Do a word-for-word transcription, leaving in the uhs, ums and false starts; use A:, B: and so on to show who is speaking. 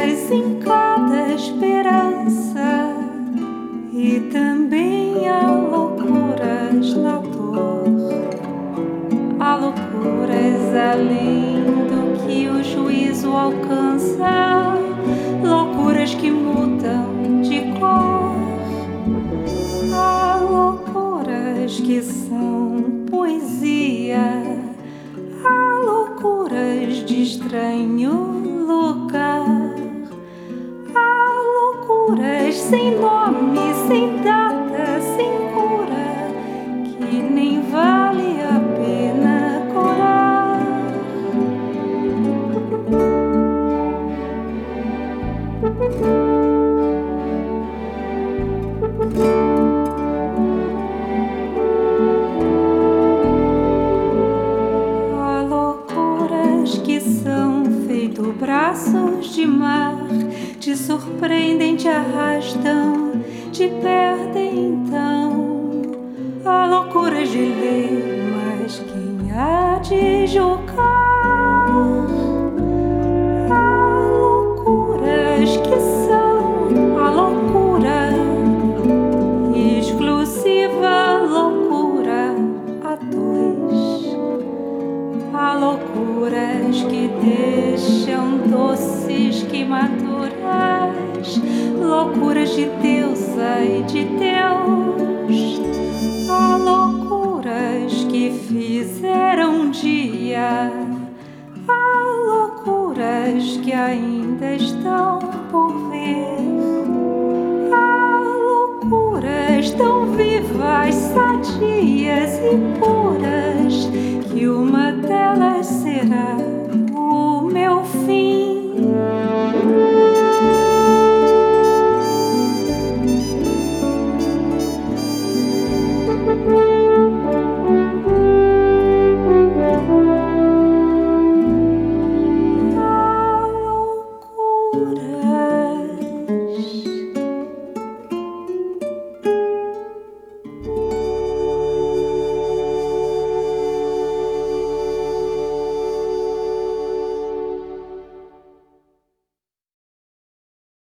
A: loucuras em cada esperança, e também há loucuras na dor. Há loucuras além do que o juízo alcança, loucuras que mudam de cor. Há loucuras que são poesia, há loucuras de estranho lugar, há loucuras sem nome, sem data, sem cura, que nem vale a pena curar. Há loucuras que são feito braços de mar, te surpreendem, te arrastam, te perdem então. Há loucuras de lei, mas quem há de julgar? Há loucuras que são a loucura exclusiva, loucura a dois. Há loucuras que deixam doces queimaduras, loucuras de deusa e de Deus. Há loucuras que fizeram um dia, há loucuras que ainda estão por vir. Há loucuras tão vivas, sadias e puras,